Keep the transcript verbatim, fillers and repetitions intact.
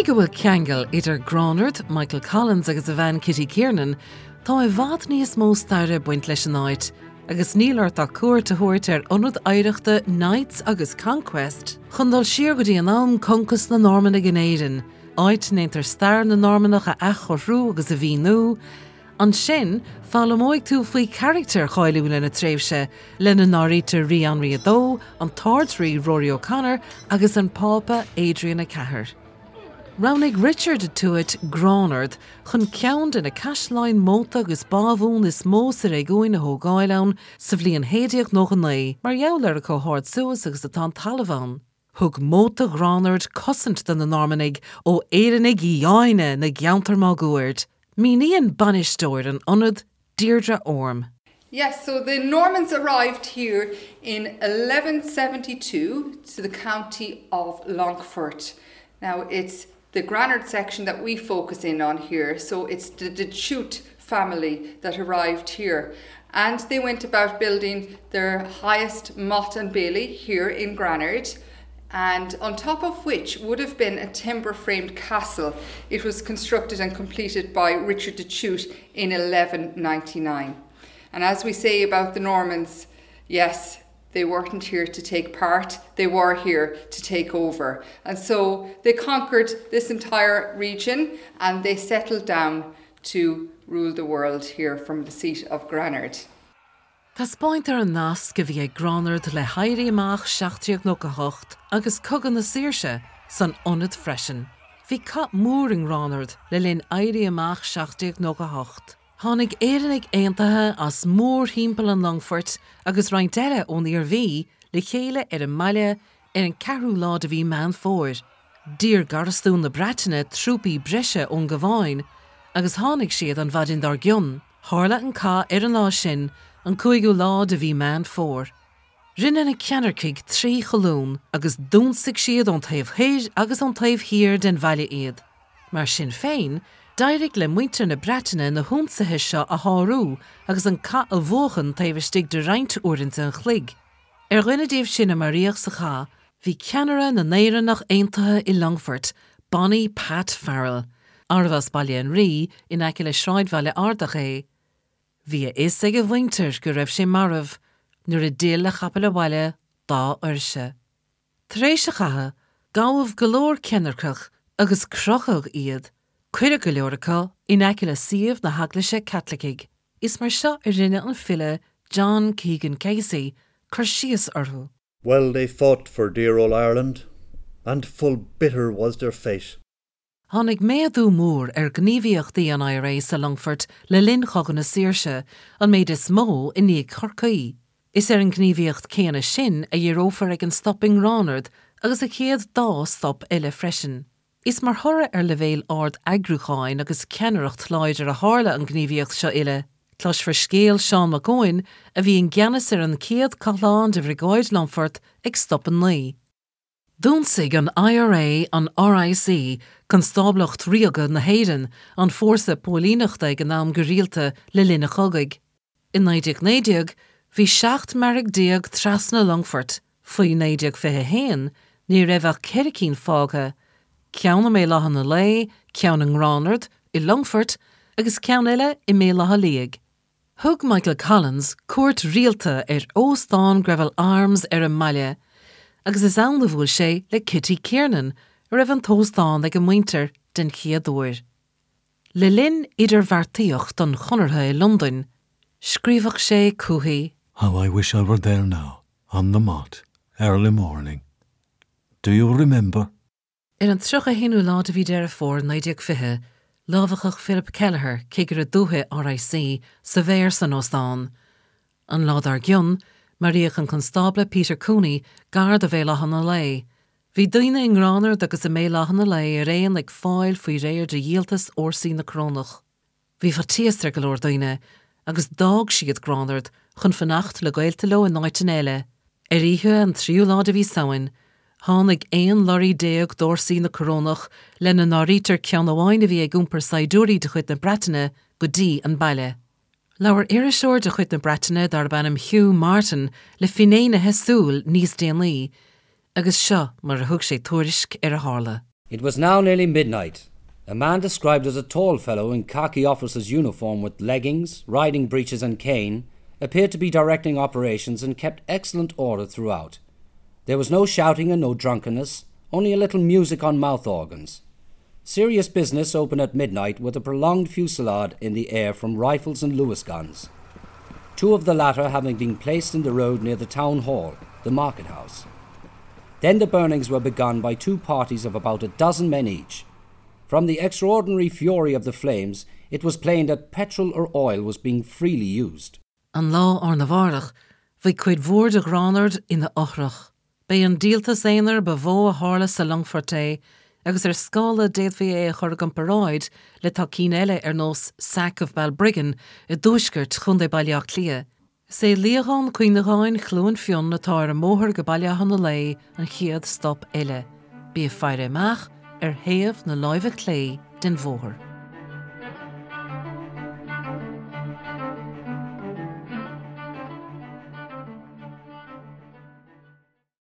Cé go bhfuil ceangal idir Granard, Michael Collins agus a bhean Kitty Kiernan, tá i bhfad níos mó staire buint leis an áit, agus nílart a cuair a thuirt ar ionad éireachta Knights agus Conquest, chundal siar go dtí an am concas na Normanna gnéireann, áit néantar stair na Normanach a ach chorrú agus a bhí nó, an sin fáil móig tú faoi character cháilú lena tréimhse lena nárítar Rí Henry Adó, an táirtrí Rory O'Connor agus an pápa Adrian a Cahir. Raunig Richard tuait Granard chun ceann in a caislein móta agus bábhún is mós ar éagúin na hógáileann sa bhliaon héideach noch an é, mar jeall ar a cóthard suas agus atá talabhán. Thug móta Granard cosint den na Normannig ó éireannig í dháine na geantar má gúirt. Mí níon banistóir an ionad Deirdre Orme. Yes, so the Normans arrived here in eleven seventy-two to the county of Longford. Now it's the Granard section that we focus in on here, so it's the DeChute family that arrived here. And they went about building their highest motte and bailey here in Granard, and on top of which would have been a timber-framed castle. It was constructed and completed by Richard DeChute in eleven ninety-nine. And as we say about the Normans, yes, they weren't here to take part, they were here to take over. And so they conquered this entire region and they settled down to rule the world here from the seat of Granard. Tá spáint ar an nás go bhí ag Granard le hairí amach seachtaíoch nó go hocht agus cogan na saoirse san ionad freisin. Bhí cap mór in Granard le linn éirí amach seachtaíoch nó go hocht. Tháinig éireannig aontaithe as mór thimpeall an Longford agus roinnt eile ón ar bhí le chéile ar an maile ar an ceathrú lá de bhí meán fóir. Dír garastún na Breataine trúpaí breise ón go bháin agus tháinig siad an bhadin dar gionn, tharla an cá ar an lá sin an cúigú lá de bhí meán fór. Rinne na ceanarcaigh trí cholún agus dúnsaigh siad an taobh héir agus an taobh hir den bhaile iad. Mar sin féin, Dairig le muintir na Breataine na húmsathe seo a thárú agus an cá a bhóchan taobh stig de roinnt uaireanta an chloig. Ar rinne daobh sin a maríoch sa chá, bhí ceanara na néireannach aontaithe i Longford, Bonnie Pat Farrell, arbhas baile an rí in aice le sráidbhaile ardach é. Bhí a is ag a bhaintir go raibh sé marmh, nuair a déal le chapel a bhaile dá uirse. Taréis a chatha, gámh golóir cenarcach agus crochach iad, cuire go leoracha in aice le siomh na haglaise Catlaigh. Is mar seo ar rinne an fille John Keegan Casey, chuir síos orthu. Well, they fought for dear old Ireland, and full bitter was their fate. Tháinig méadú mór ar gníomhaíochtaí an I R A sa Longford le linn chogan na saoirse an méid is mó in níag chorcaí. Is ar an gníomhaíocht céanna sin a dhérófar ag an stopping Granard agus a chéad dá stop eile freisin. Is mar thora ar le bhéal ard agrúcháin agus ceannaireacht láidir a tharla an gníomhaíocht seo ile. Clás for scéal Sean McGowan a bhí an gceannas ar an céad cathláin de bhrigáid Longford ag stop an naí. Dúnsaigh an I R A an R I C constáblacht riaga na héireann an fórsa pólínachta ag an nám go rialta le linn a chogaigh. In néideag néideag, bhí seacht marag déag trasna Longford, faoi néideag fithe héin, ní raibh ach ceiricín fága, ceanna mé leathan na lé, ceann an Granard, i Longford, agus ceann eile i mé leatha líag. Thug Michael Collins cuairt rialta ar óstáin Gravel Arms ar an maile, agus is ann bhfuil sé le Kitty Kiernan a raibh an tóstáin ag an muintir den chéadúir. Le linn idir bhartaíocht don chonartha i London, scríbhach sé cúthaí. How I wish I were there now, on the mott, early morning. Do you remember? Ar an trocha hinú lá a bhí deire fór néideag fithe, lábhachach Philip Kelleher cégur a dúthe R I C sa bhéir san óstáin. An lá dar gionn, maríoch an constábla Peter Cooney gard a bheith leathan na lé. Bhí daoine in Granard agus a mé leathan na lé ar éon le fáil faoi réir de dhialtas orsaí na crónach. Bhí fatíastar go leor daoine, agus dág siad Granard chun fannacht le gailta lo in náit an eile. Aríthe an tríú lá a bhí samhain, tháinig éon lorí déag dorsaí na crónach le na nárítar ceann amháin a bhí ag úmpar saidúirí de chuid na Breataine go dtí an baile. Leabhar iriseoir de chuid na Breataine dar bannam Hugh Martin le finéine heasúil níos déanaí, agus seo mar a thug sé tuairisc ar a tharla. It was now nearly midnight. A man described as a tall fellow in khaki officer's uniform with leggings, riding breeches and cane appeared to be directing operations and kept excellent order throughout. There was no shouting and no drunkenness, only a little music on mouth organs. Serious business opened at midnight with a prolonged fusillade in the air from rifles and Lewis guns, two of the latter having been placed in the road near the town hall, the market house. Then the burnings were begun by two parties of about a dozen men each. From the extraordinary fury of the flames, it was plain that petrol or oil was being freely used. An lá ar na bhardach, bhí cuid mhór de gránard ina ochrach. Bei an díaltas éonar ba bhó a hála sa Longford é, agus ar scála déad bhí é a chur an paráid le tá cín eile ar nós Sack of Balbriggan i dúisgurt chun é bailíocht lia. Sé líochán cuoineáin chlúin fion na tá ar móthir go bailíoch an lei an chiad stop eile. Bí a feire amach ar thaobh na láimhe clé den bhóthir.